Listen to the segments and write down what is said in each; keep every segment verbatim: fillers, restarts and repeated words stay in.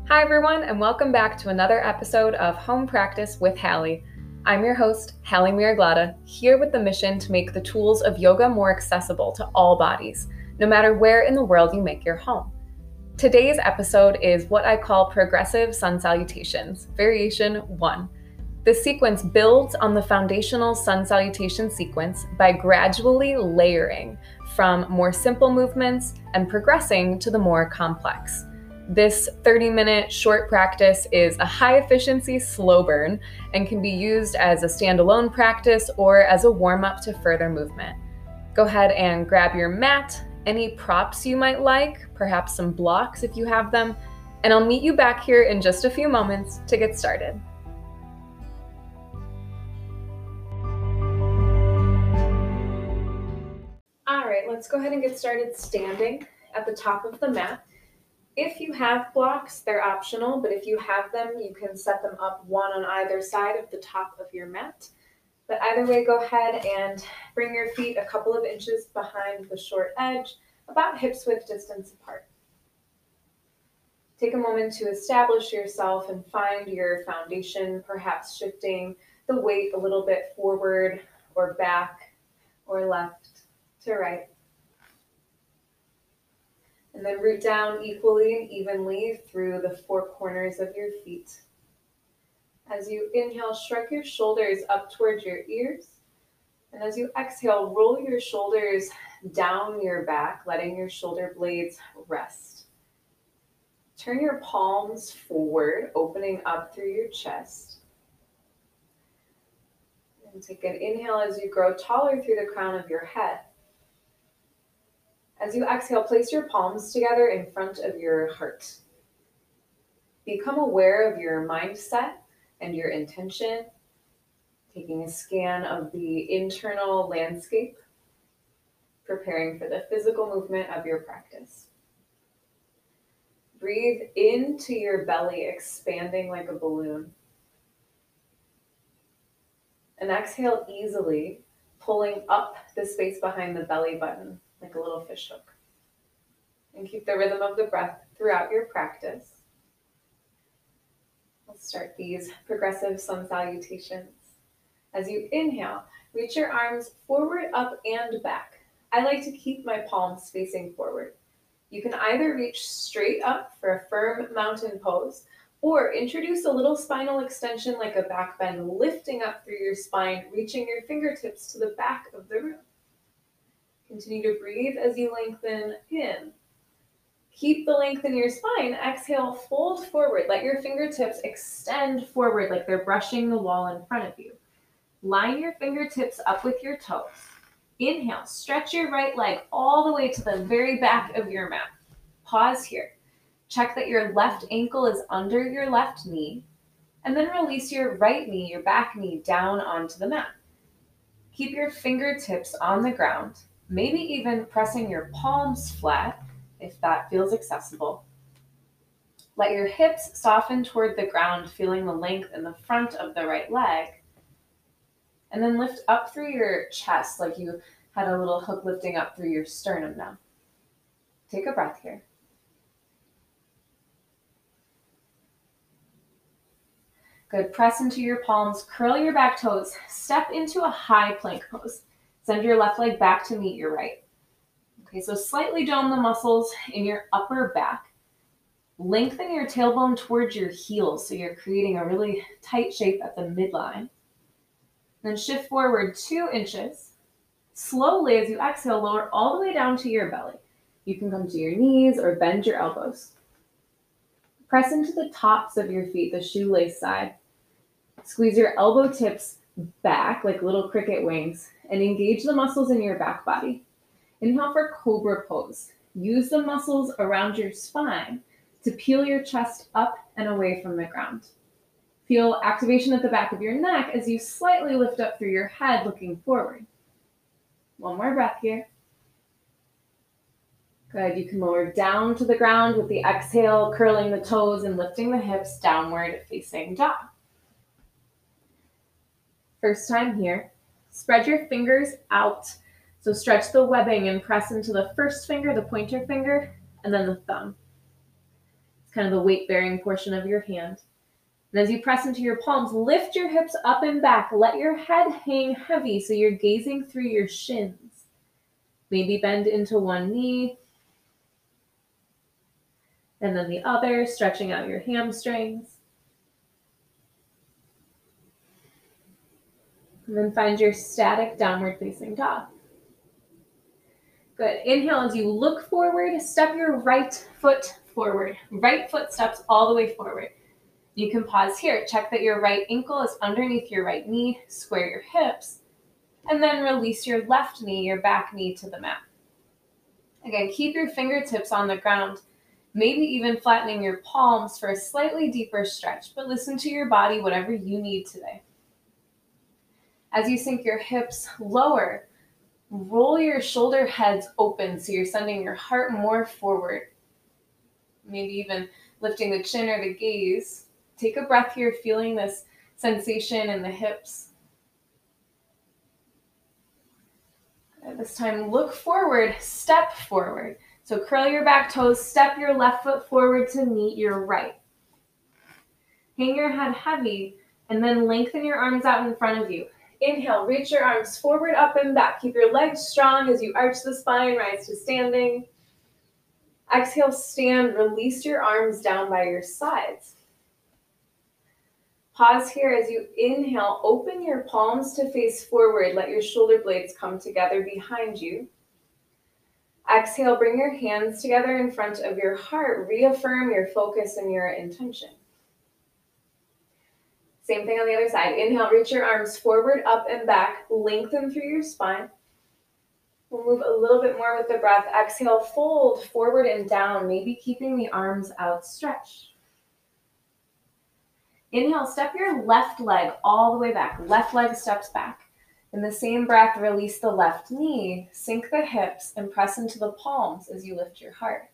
Hi everyone, and welcome back to another episode of Home Practice with Hallie. I'm your host, Hallie Miraglata, here with the mission to make the tools of yoga more accessible to all bodies, no matter where in the world you make your home. Today's episode is what I call Progressive Sun Salutations, Variation one. This sequence builds on the foundational sun salutation sequence by gradually layering from more simple movements and progressing to the more complex. This thirty minute short practice is a high efficiency slow burn and can be used as a standalone practice or as a warm up to further movement. Go ahead and grab your mat, any props you might like, perhaps some blocks if you have them, and I'll meet you back here in just a few moments to get started. All right, let's go ahead and get started standing at the top of the mat. If you have blocks, they're optional, but if you have them, you can set them up one on either side of the top of your mat. But either way, go ahead and bring your feet a couple of inches behind the short edge, about hips width distance apart. Take a moment to establish yourself and find your foundation, perhaps shifting the weight a little bit forward or back or left to right. And then root down equally and evenly through the four corners of your feet. As you inhale, shrug your shoulders up towards your ears. And as you exhale, roll your shoulders down your back, letting your shoulder blades rest. Turn your palms forward, opening up through your chest. And take an inhale as you grow taller through the crown of your head. As you exhale, place your palms together in front of your heart. Become aware of your mindset and your intention, taking a scan of the internal landscape, preparing for the physical movement of your practice. Breathe into your belly, expanding like a balloon. And exhale easily, pulling up the space behind the belly button, like a little fish hook. And keep the rhythm of the breath throughout your practice. Let's start these progressive sun salutations. As you inhale, reach your arms forward, up, and back. I like to keep my palms facing forward. You can either reach straight up for a firm mountain pose, or introduce a little spinal extension like a back bend, lifting up through your spine, reaching your fingertips to the back of the room. Continue to breathe as you lengthen in. Keep the length in your spine. Exhale, fold forward. Let your fingertips extend forward like they're brushing the wall in front of you. Line your fingertips up with your toes. Inhale, stretch your right leg all the way to the very back of your mat. Pause here. Check that your left ankle is under your left knee, and then release your right knee, your back knee, down onto the mat. Keep your fingertips on the ground, maybe even pressing your palms flat if that feels accessible. Let your hips soften toward the ground, feeling the length in the front of the right leg. And then lift up through your chest like you had a little hook lifting up through your sternum now. Take a breath here. Good. Press into your palms, curl your back toes, step into a high plank pose. Send your left leg back to meet your right. Okay, so slightly dome the muscles in your upper back. Lengthen your tailbone towards your heels so you're creating a really tight shape at the midline. Then shift forward two inches. Slowly, as you exhale, lower all the way down to your belly. You can come to your knees or bend your elbows. Press into the tops of your feet, the shoelace side. Squeeze your elbow tips back like little cricket wings and engage the muscles in your back body. Inhale for cobra pose. Use the muscles around your spine to peel your chest up and away from the ground. Feel activation at the back of your neck as you slightly lift up through your head, looking forward. One more breath here. Good. You can lower down to the ground with the exhale, curling the toes and lifting the hips downward facing dog. First time here, spread your fingers out. So stretch the webbing and press into the first finger, the pointer finger, and then the thumb. It's kind of the weight-bearing portion of your hand. And as you press into your palms, lift your hips up and back. Let your head hang heavy so you're gazing through your shins. Maybe bend into one knee, and then the other, stretching out your hamstrings. And then find your static downward facing dog. Good. Inhale as you look forward, step your right foot forward. Right foot steps all the way forward. You can pause here. Check that your right ankle is underneath your right knee. Square your hips. And then release your left knee, your back knee to the mat. Again, keep your fingertips on the ground, maybe even flattening your palms for a slightly deeper stretch, but listen to your body, whatever you need today. As you sink your hips lower, roll your shoulder heads open so you're sending your heart more forward. Maybe even lifting the chin or the gaze. Take a breath here, feeling this sensation in the hips. At this time, look forward, step forward. So curl your back toes, step your left foot forward to meet your right. Hang your head heavy, and then lengthen your arms out in front of you. Inhale, reach your arms forward, up, and back. Keep your legs strong as you arch the spine, rise to standing. Exhale, stand, release your arms down by your sides. Pause here as you inhale, open your palms to face forward. Let your shoulder blades come together behind you. Exhale, bring your hands together in front of your heart. Reaffirm your focus and your intention. Same thing on the other side. Inhale, reach your arms forward, up, and back. Lengthen through your spine. We'll move a little bit more with the breath. Exhale, fold forward and down, maybe keeping the arms outstretched. Inhale, step your left leg all the way back. Left leg steps back. In the same breath, release the left knee, sink the hips, and press into the palms as you lift your heart.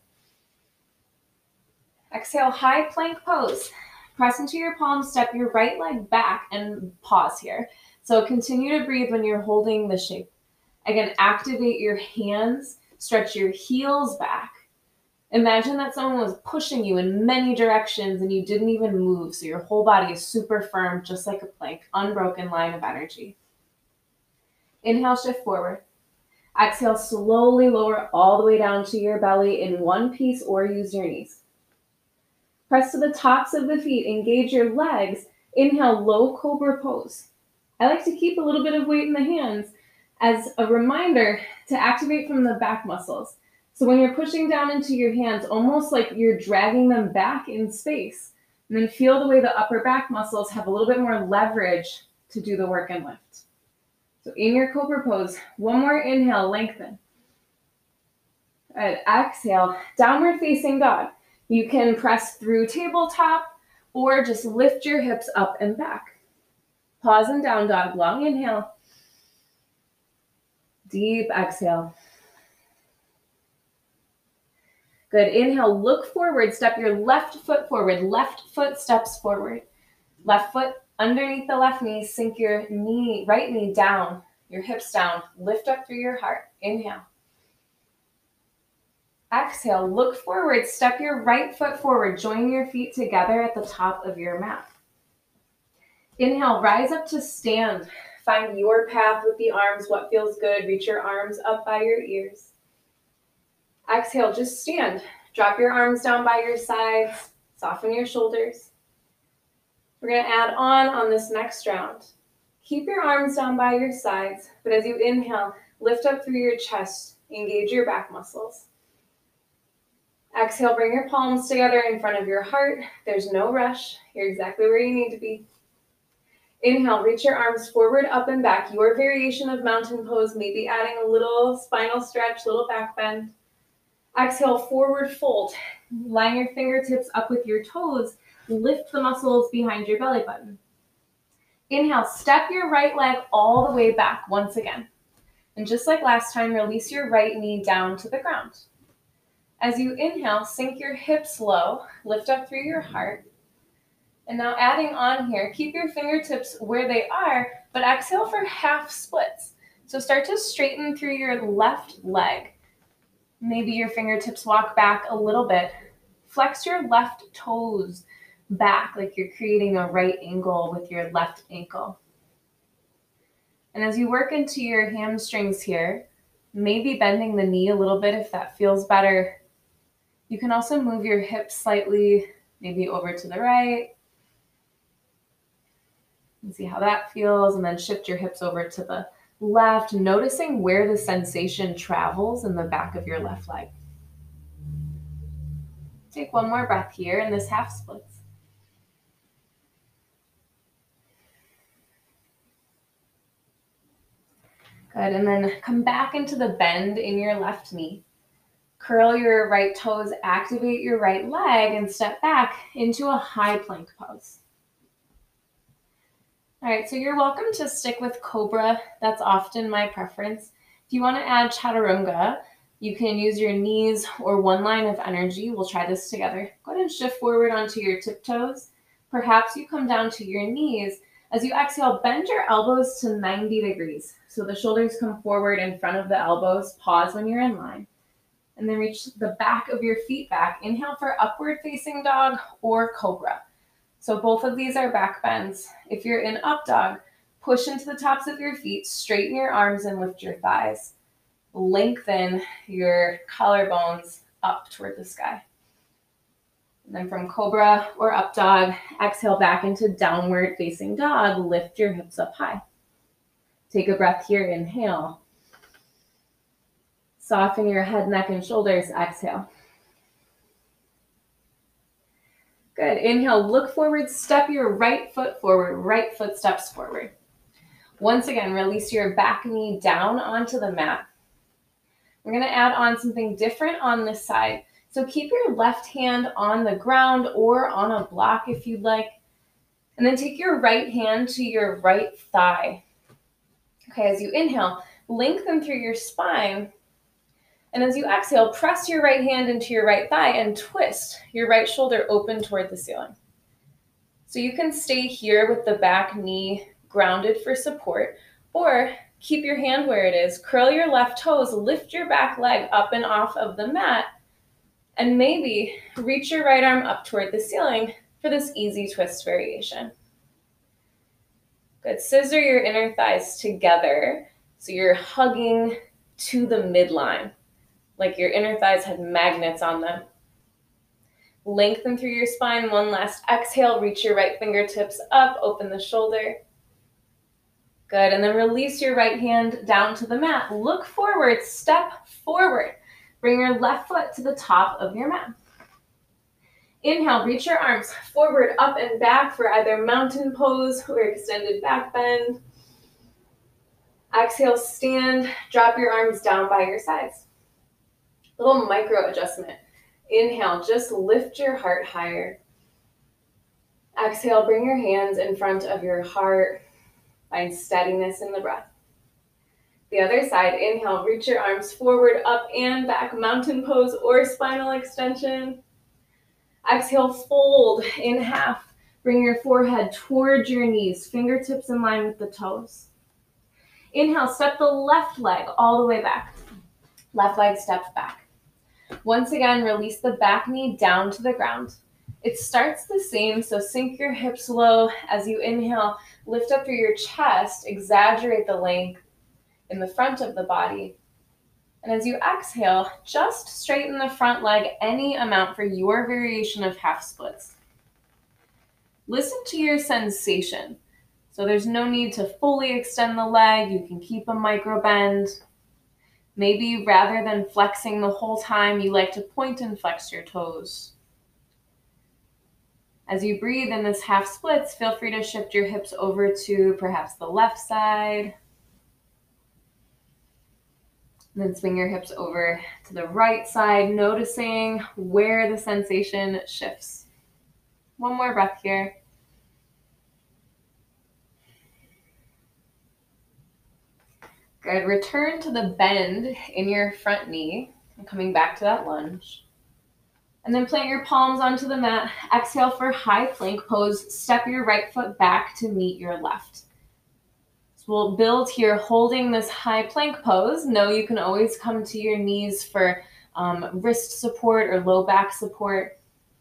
Exhale, high plank pose. Press into your palms, step your right leg back, and pause here. So continue to breathe when you're holding the shape. Again, activate your hands, stretch your heels back. Imagine that someone was pushing you in many directions and you didn't even move, so your whole body is super firm, just like a plank, unbroken line of energy. Inhale, shift forward. Exhale, slowly lower all the way down to your belly in one piece or use your knees. Press to the tops of the feet, engage your legs. Inhale, low cobra pose. I like to keep a little bit of weight in the hands as a reminder to activate from the back muscles. So when you're pushing down into your hands, almost like you're dragging them back in space. And then feel the way the upper back muscles have a little bit more leverage to do the work and lift. So in your cobra pose, one more inhale, lengthen. All right, exhale, downward facing dog. You can press through tabletop or just lift your hips up and back. Pause and down dog, long inhale. Deep exhale. Good. Inhale, look forward, step your left foot forward. Left foot steps forward. Left foot underneath the left knee, sink your knee, right knee down, your hips down, lift up through your heart. Inhale. Exhale, look forward, step your right foot forward, join your feet together at the top of your mat. Inhale, rise up to stand. Find your path with the arms, what feels good. Reach your arms up by your ears. Exhale, just stand. Drop your arms down by your sides. Soften your shoulders. We're going to add on on this next round. Keep your arms down by your sides, but as you inhale, lift up through your chest. Engage your back muscles. Exhale, bring your palms together in front of your heart. There's no rush. You're exactly where you need to be. Inhale, reach your arms forward, up, and back. Your variation of mountain pose, maybe adding a little spinal stretch, little back bend. Exhale, forward fold. Line your fingertips up with your toes. Lift the muscles behind your belly button. Inhale, step your right leg all the way back once again. And just like last time, release your right knee down to the ground. As you inhale, sink your hips low, lift up through your heart. And now adding on here, keep your fingertips where they are, but exhale for half splits. So start to straighten through your left leg. Maybe your fingertips walk back a little bit. flex your left toes back like you're creating a right angle with your left ankle. And as you work into your hamstrings here, maybe bending the knee a little bit if that feels better. You can also move your hips slightly, maybe over to the right. And see how that feels, and then shift your hips over to the left, noticing where the sensation travels in the back of your left leg. Take one more breath here in this half splits. Good, and then come back into the bend in your left knee. Curl your right toes, activate your right leg, and step back into a high plank pose. All right, so you're welcome to stick with Cobra. That's often my preference. If you want to add Chaturanga, you can use your knees or one line of energy. We'll try this together. Go ahead and shift forward onto your tiptoes. Perhaps you come down to your knees. As you exhale, bend your elbows to ninety degrees. So the shoulders come forward in front of the elbows. Pause when you're in line. And then reach the back of your feet back. Inhale for upward facing dog or cobra. So both of these are back bends. If you're in up dog, push into the tops of your feet, straighten your arms and lift your thighs. Lengthen your collarbones up toward the sky. And then from cobra or up dog, exhale back into downward facing dog, lift your hips up high. Take a breath here, inhale. Soften your head, neck, and shoulders, exhale. Good, inhale, look forward, step your right foot forward, right foot steps forward. Once again, release your back knee down onto the mat. We're gonna add on something different on this side. So keep your left hand on the ground or on a block if you'd like. And then take your right hand to your right thigh. Okay, as you inhale, lengthen through your spine. And as you exhale, press your right hand into your right thigh and twist your right shoulder open toward the ceiling. So you can stay here with the back knee grounded for support, or keep your hand where it is, curl your left toes, lift your back leg up and off of the mat, and maybe reach your right arm up toward the ceiling for this easy twist variation. Good, scissor your inner thighs together so you're hugging to the midline, like your inner thighs had magnets on them. Lengthen through your spine. One last exhale, reach your right fingertips up, open the shoulder. Good, and then release your right hand down to the mat. Look forward, step forward. Bring your left foot to the top of your mat. Inhale, reach your arms forward, up and back for either mountain pose or extended back bend. Exhale, stand, drop your arms down by your sides. Little micro adjustment. Inhale, just lift your heart higher. Exhale, bring your hands in front of your heart. Find steadiness in the breath. The other side, inhale, reach your arms forward, up and back, mountain pose or spinal extension. Exhale, fold in half. Bring your forehead towards your knees, fingertips in line with the toes. Inhale, step the left leg all the way back. Left leg steps back. Once again, release the back knee down to the ground. It starts the same, so sink your hips low. As you inhale, lift up through your chest, exaggerate the length in the front of the body. And as you exhale, just straighten the front leg any amount for your variation of half splits. Listen to your sensation. So there's no need to fully extend the leg. You can keep a micro bend. Maybe rather than flexing the whole time, you like to point and flex your toes. As you breathe in this half splits, feel free to shift your hips over to perhaps the left side. And then swing your hips over to the right side, noticing where the sensation shifts. One more breath here. Good. Return to the bend in your front knee and coming back to that lunge. And then plant your palms onto the mat. Exhale for high plank pose. Step your right foot back to meet your left. So we'll build here holding this high plank pose. Know you can always come to your knees for um, wrist support or low back support.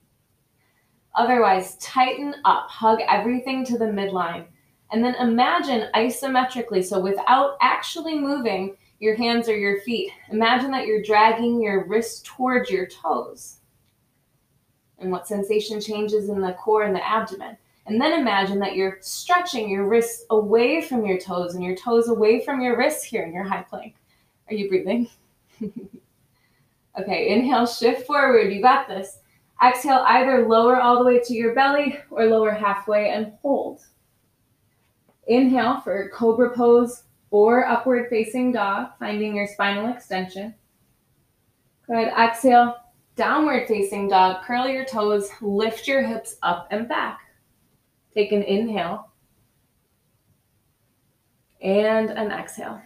Otherwise, tighten up, hug everything to the midline. And then imagine isometrically, so without actually moving your hands or your feet, imagine that you're dragging your wrists towards your toes. And what sensation changes in the core and the abdomen. And then imagine that you're stretching your wrists away from your toes and your toes away from your wrists here in your high plank. Are you breathing? Okay, inhale, shift forward. You got this. Exhale, either lower all the way to your belly or lower halfway and hold. Inhale for cobra pose or upward facing dog, finding your spinal extension. Good. Exhale, downward facing dog. Curl your toes, lift your hips up and back. Take an inhale and an exhale.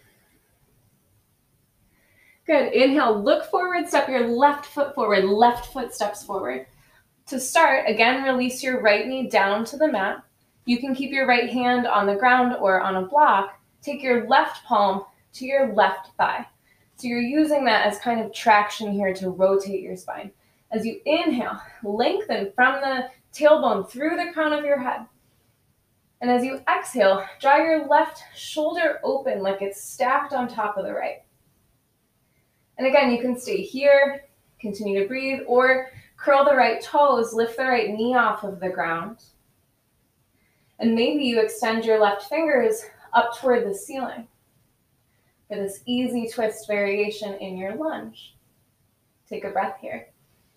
Good. Inhale, look forward, step your left foot forward, left foot steps forward. To start, again, release your right knee down to the mat. You can keep your right hand on the ground or on a block. Take your left palm to your left thigh. So you're using that as kind of traction here to rotate your spine. As you inhale, lengthen from the tailbone through the crown of your head. And as you exhale, draw your left shoulder open like it's stacked on top of the right. And again, you can stay here, continue to breathe, or curl the right toes, lift the right knee off of the ground. And maybe you extend your left fingers up toward the ceiling for this easy twist variation in your lunge. Take a breath here.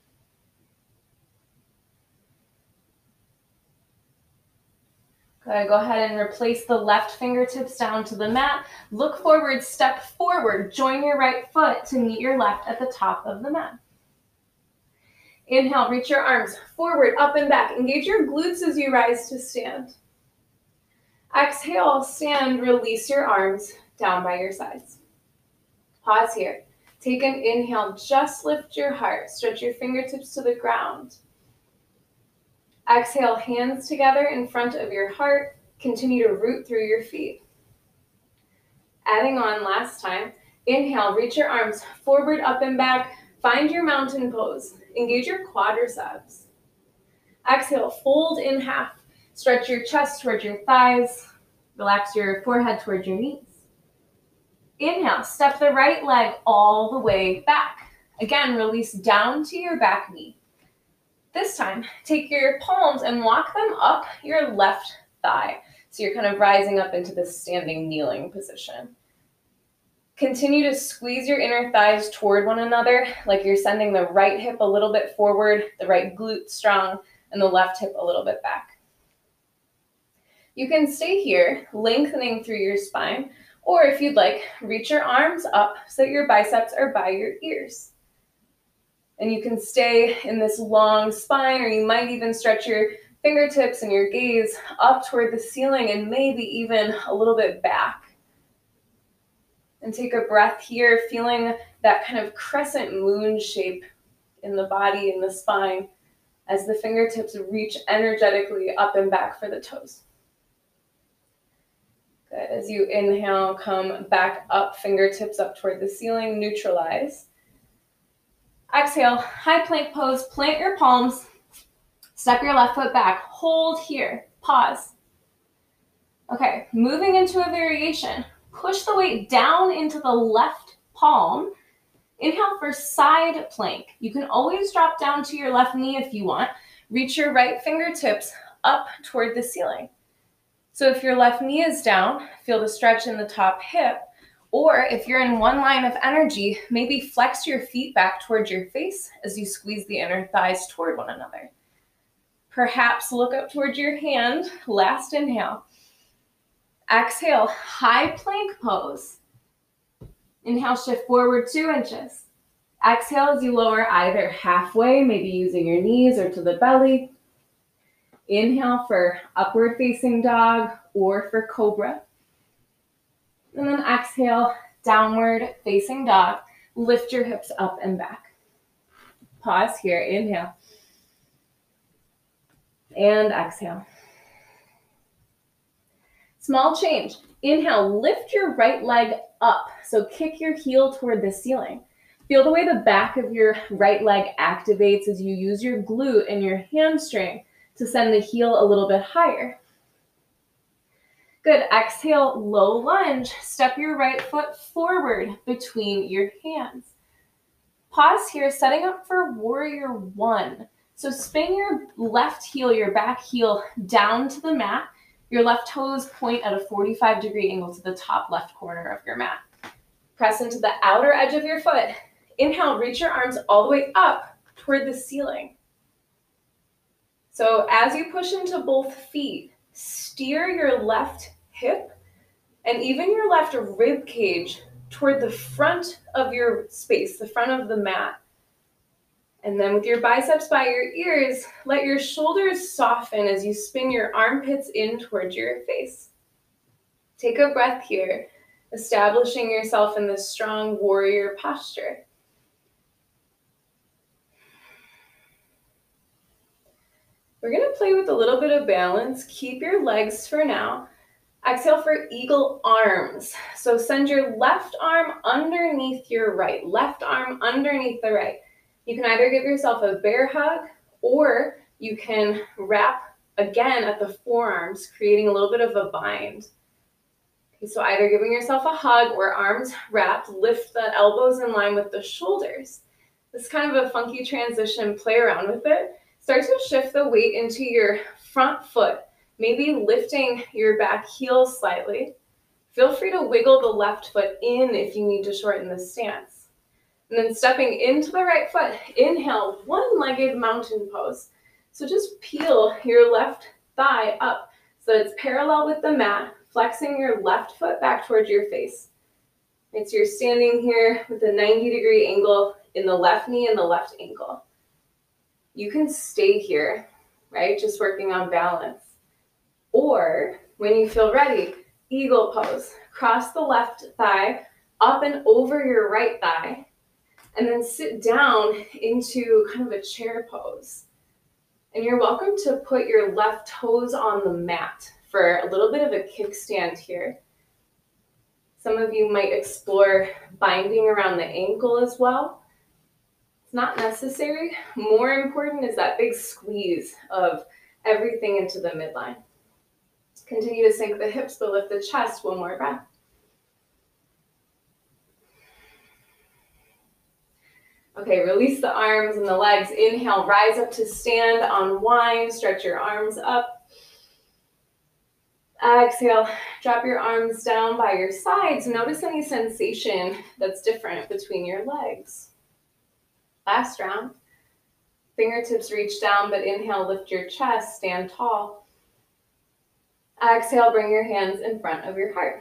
Good. Go ahead and replace the left fingertips down to the mat. Look forward, step forward. Join your right foot to meet your left at the top of the mat. Inhale, reach your arms forward, up and back. Engage your glutes as you rise to stand. Exhale, stand, release your arms down by your sides. Pause here. Take an inhale, just lift your heart. Stretch your fingertips to the ground. Exhale, hands together in front of your heart. Continue to root through your feet. Adding on last time, inhale, reach your arms forward, up and back. Find your mountain pose. Engage your quadriceps. Exhale, fold in half. Stretch your chest towards your thighs. Relax your forehead towards your knees. Inhale, step the right leg all the way back. Again, release down to your back knee. This time, take your palms and walk them up your left thigh. So you're kind of rising up into this standing kneeling position. Continue to squeeze your inner thighs toward one another, like you're sending the right hip a little bit forward, the right glute strong, and the left hip a little bit back. You can stay here, lengthening through your spine, or if you'd like, reach your arms up so that your biceps are by your ears. And you can stay in this long spine, or you might even stretch your fingertips and your gaze up toward the ceiling and maybe even a little bit back. And take a breath here, feeling that kind of crescent moon shape in the body and the spine as the fingertips reach energetically up and back for the toes. Good. As you inhale, come back up, fingertips up toward the ceiling, neutralize. Exhale, high plank pose, plant your palms, step your left foot back, hold here, pause. Okay, moving into a variation. Push the weight down into the left palm. Inhale for side plank. You can always drop down to your left knee if you want. Reach your right fingertips up toward the ceiling. So if your left knee is down, feel the stretch in the top hip. Or if you're in one line of energy, maybe flex your feet back towards your face as you squeeze the inner thighs toward one another. Perhaps look up towards your hand. Last inhale. Exhale, high plank pose. Inhale, shift forward two inches. Exhale as you lower either halfway, maybe using your knees or to the belly. Inhale for upward facing dog or for cobra. And then exhale, downward facing dog. Lift your hips up and back. Pause here, inhale. And exhale. Small change. Inhale, lift your right leg up. So kick your heel toward the ceiling. Feel the way the back of your right leg activates as you use your glute and your hamstring to send the heel a little bit higher. Good. Exhale, low lunge. Step your right foot forward between your hands. Pause here, setting up for warrior one. So spin your left heel, your back heel, down to the mat. Your left toes point at a forty-five degree angle to the top left corner of your mat. Press into the outer edge of your foot. Inhale, reach your arms all the way up toward the ceiling. So as you push into both feet, steer your left hip and even your left rib cage toward the front of your space, the front of the mat. And then with your biceps by your ears, let your shoulders soften as you spin your armpits in towards your face. Take a breath here, establishing yourself in this strong warrior posture. We're going to play with a little bit of balance. Keep your legs for now. Exhale for eagle arms. So send your left arm underneath your right, left arm underneath the right. You can either give yourself a bear hug or you can wrap again at the forearms, creating a little bit of a bind. Okay, so either giving yourself a hug or arms wrapped, lift the elbows in line with the shoulders. This is kind of a funky transition, play around with it. Start to shift the weight into your front foot, maybe lifting your back heel slightly. Feel free to wiggle the left foot in if you need to shorten the stance. And then stepping into the right foot, inhale, one-legged mountain pose. So just peel your left thigh up so that it's parallel with the mat, flexing your left foot back towards your face. And so you're standing here with a ninety degree angle in the left knee and the left ankle. You can stay here, right? Just working on balance. Or when you feel ready, eagle pose. Cross the left thigh up and over your right thigh, and then sit down into kind of a chair pose. And you're welcome to put your left toes on the mat for a little bit of a kickstand here. Some of you might explore binding around the ankle as well. It's not necessary. More important is that big squeeze of everything into the midline. Continue to sink the hips, but lift the chest. One more breath. Okay, release the arms and the legs. Inhale, rise up to stand, unwind, stretch your arms up. Exhale, drop your arms down by your sides. Notice any sensation that's different between your legs. Last round. Fingertips reach down, but inhale, lift your chest, stand tall. Exhale, bring your hands in front of your heart.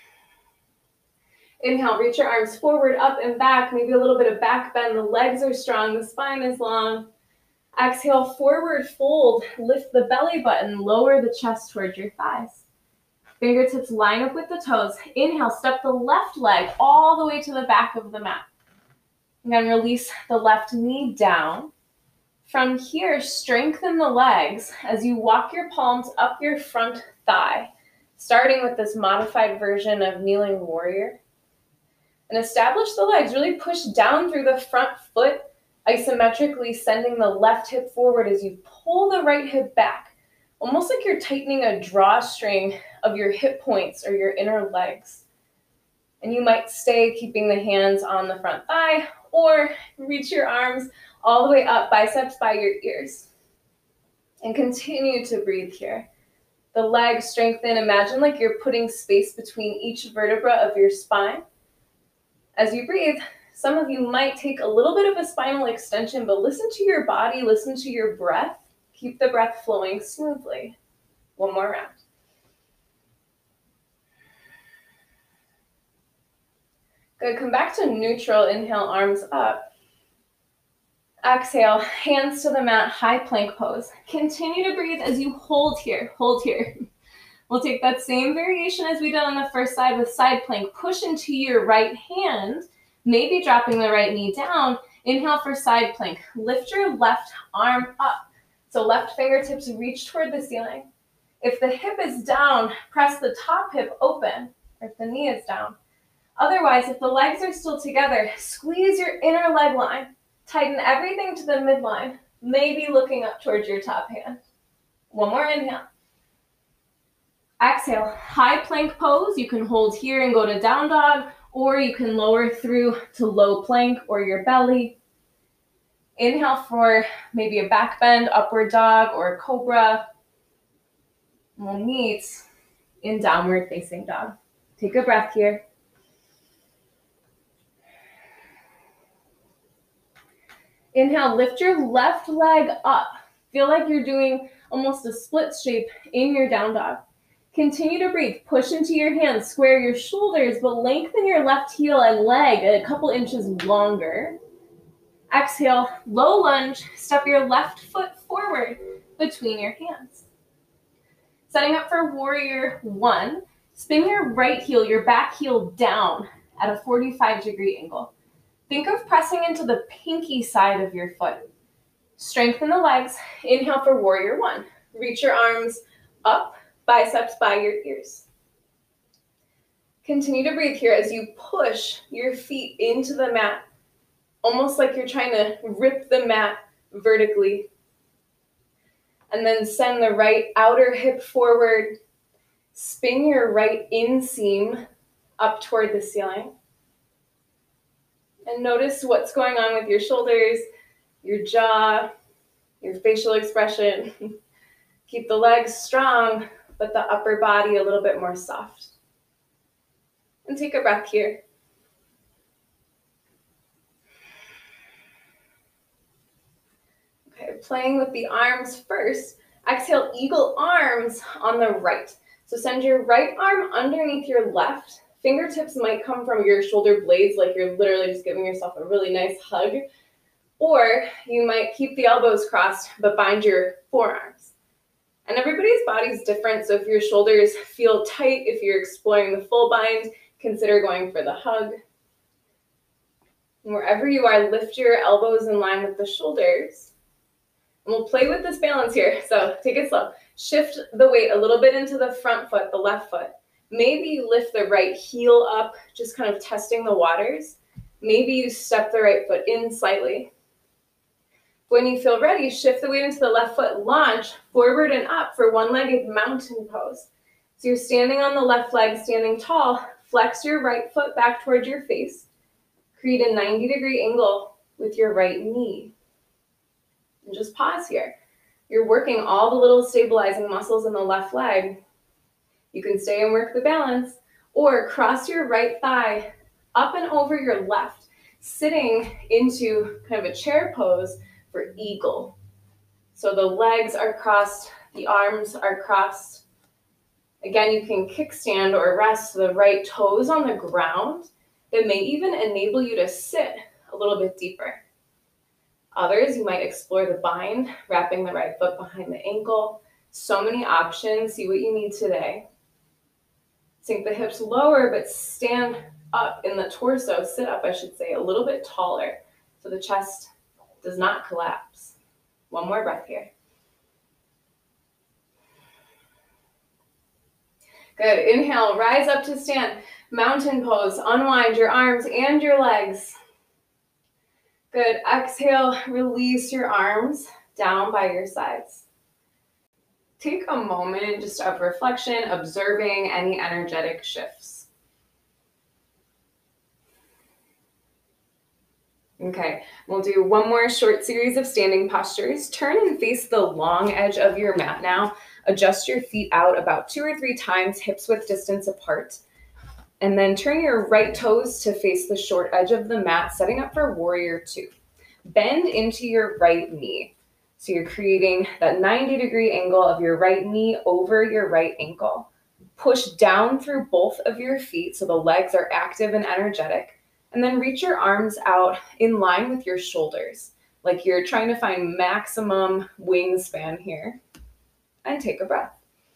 Inhale, reach your arms forward, up and back, maybe a little bit of back bend. The legs are strong, the spine is long. Exhale, forward fold, lift the belly button, lower the chest towards your thighs. Fingertips line up with the toes. Inhale, step the left leg all the way to the back of the mat. Again, release the left knee down. From here, strengthen the legs as you walk your palms up your front thigh, starting with this modified version of kneeling warrior. And establish the legs, really push down through the front foot, isometrically sending the left hip forward as you pull the right hip back, almost like you're tightening a drawstring of your hip points or your inner legs. And you might stay keeping the hands on the front thigh or reach your arms all the way up, biceps by your ears. And continue to breathe here. The legs strengthen. Imagine like you're putting space between each vertebra of your spine. As you breathe, some of you might take a little bit of a spinal extension, but listen to your body, listen to your breath. Keep the breath flowing smoothly. One more round. Good, come back to neutral. Inhale, arms up. Exhale, hands to the mat, high plank pose. Continue to breathe as you hold here, hold here. We'll take that same variation as we did on the first side with side plank. Push into your right hand, maybe dropping the right knee down. Inhale for side plank. Lift your left arm up. So left fingertips reach toward the ceiling. If the hip is down, press the top hip open. Or if the knee is down, Otherwise, if the legs are still together, squeeze your inner leg line. Tighten everything to the midline, maybe looking up towards your top hand. One more inhale. Exhale, high plank pose. You can hold here and go to down dog, or you can lower through to low plank or your belly. Inhale for maybe a back bend, upward dog, or a cobra. We'll meet in downward facing dog. Take a breath here. Inhale, lift your left leg up. Feel like you're doing almost a split shape in your down dog. Continue to breathe. Push into your hands, square your shoulders, but lengthen your left heel and leg a couple inches longer. Exhale, low lunge. Step your left foot forward between your hands. Setting up for warrior one. Spin your right heel, your back heel down at a forty-five degree angle. Think of pressing into the pinky side of your foot. Strengthen the legs. Inhale for warrior one. Reach your arms up, biceps by your ears. Continue to breathe here as you push your feet into the mat, almost like you're trying to rip the mat vertically. And then send the right outer hip forward. Spin your right inseam up toward the ceiling. And notice what's going on with your shoulders, your jaw, your facial expression. Keep the legs strong, but the upper body a little bit more soft. And take a breath here. Okay, playing with the arms first. Exhale, eagle arms on the right. So send your right arm underneath your left. Fingertips might come from your shoulder blades, like you're literally just giving yourself a really nice hug. Or you might keep the elbows crossed, but bind your forearms. And everybody's body is different, so if your shoulders feel tight, if you're exploring the full bind, consider going for the hug. And wherever you are, lift your elbows in line with the shoulders. And we'll play with this balance here, so take it slow. Shift the weight a little bit into the front foot, the left foot. Maybe you lift the right heel up, just kind of testing the waters. Maybe you step the right foot in slightly. When you feel ready, shift the weight into the left foot, launch forward and up for one-legged mountain pose. So you're standing on the left leg, standing tall. Flex your right foot back towards your face. Create a ninety degree angle with your right knee. And just pause here. You're working all the little stabilizing muscles in the left leg. You can stay and work the balance, or cross your right thigh up and over your left, sitting into kind of a chair pose for eagle. So the legs are crossed, the arms are crossed. Again, you can kickstand or rest the right toes on the ground. That may even enable you to sit a little bit deeper. Others, you might explore the bind, wrapping the right foot behind the ankle. So many options. See what you need today. Sink the hips lower, but stand up in the torso, sit up, I should say, a little bit taller so the chest does not collapse. One more breath here. Good. Inhale, rise up to stand. Mountain pose. Unwind your arms and your legs. Good. Exhale, release your arms down by your sides. Take a moment just of reflection, observing any energetic shifts. Okay, we'll do one more short series of standing postures. Turn and face the long edge of your mat now. Adjust your feet out about two or three times, hips width distance apart. And then turn your right toes to face the short edge of the mat, setting up for warrior two. Bend into your right knee. So you're creating that ninety degree angle of your right knee over your right ankle. Push down through both of your feet so the legs are active and energetic. And then reach your arms out in line with your shoulders, like you're trying to find maximum wingspan here. And take a breath.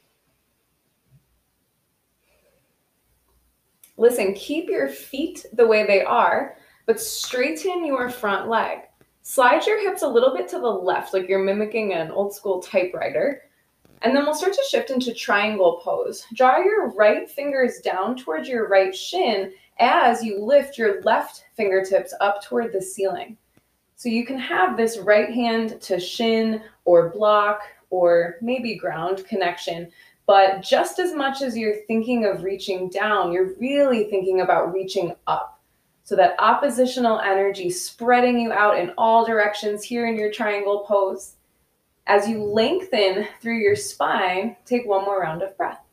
Listen, keep your feet the way they are, but straighten your front leg. Slide your hips a little bit to the left, like you're mimicking an old school typewriter. And then we'll start to shift into triangle pose. Draw your right fingers down towards your right shin as you lift your left fingertips up toward the ceiling. So you can have this right hand to shin or block or maybe ground connection, but just as much as you're thinking of reaching down, you're really thinking about reaching up. So that oppositional energy spreading you out in all directions here in your triangle pose. As you lengthen through your spine, take one more round of breath.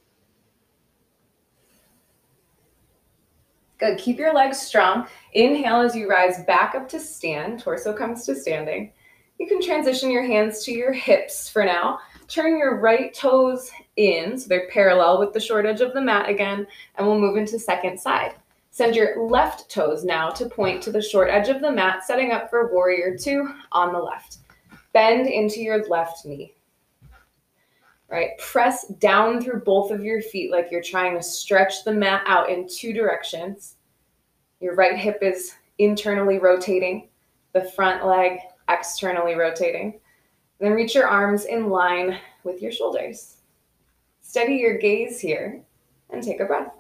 Good, keep your legs strong. Inhale as you rise back up to stand, torso comes to standing. You can transition your hands to your hips for now. Turn your right toes in, so they're parallel with the short edge of the mat again, and we'll move into second side. Send your left toes now to point to the short edge of the mat, setting up for warrior two on the left. Bend into your left knee. Right, press down through both of your feet like you're trying to stretch the mat out in two directions. Your right hip is internally rotating, the front leg externally rotating. Then reach your arms in line with your shoulders. Steady your gaze here and take a breath.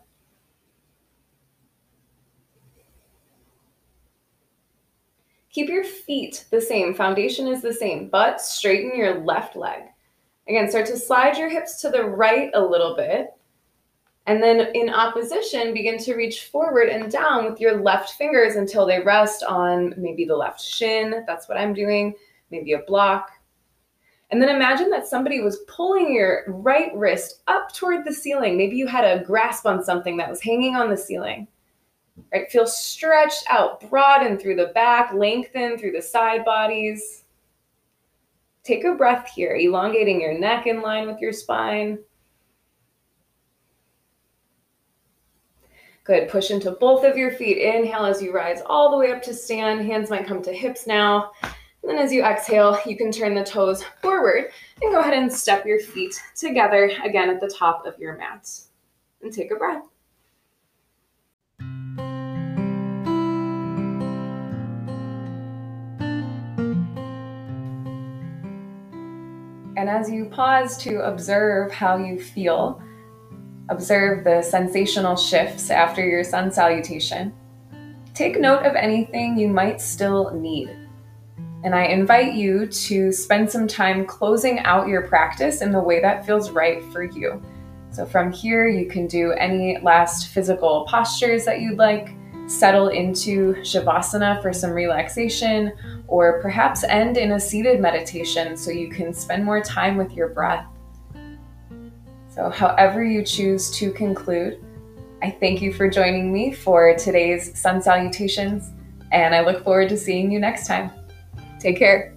Keep your feet the same, foundation is the same, but straighten your left leg. Again, start to slide your hips to the right a little bit. And then in opposition, begin to reach forward and down with your left fingers until they rest on maybe the left shin. That's what I'm doing, maybe a block. And then imagine that somebody was pulling your right wrist up toward the ceiling. Maybe you had a grasp on something that was hanging on the ceiling. Right, feel stretched out, broaden through the back, lengthen through the side bodies. Take a breath here, elongating your neck in line with your spine. Good, push into both of your feet. Inhale as you rise all the way up to stand. Hands might come to hips now. And then as you exhale, you can turn the toes forward and go ahead and step your feet together again at the top of your mat. And take a breath. And as you pause to observe how you feel, observe the sensational shifts after your sun salutation, take note of anything you might still need. And I invite you to spend some time closing out your practice in the way that feels right for you. So from here, you can do any last physical postures that you'd like, settle into Shavasana for some relaxation, or perhaps end in a seated meditation so you can spend more time with your breath. So however you choose to conclude, I thank you for joining me for today's sun salutations, and I look forward to seeing you next time. Take care.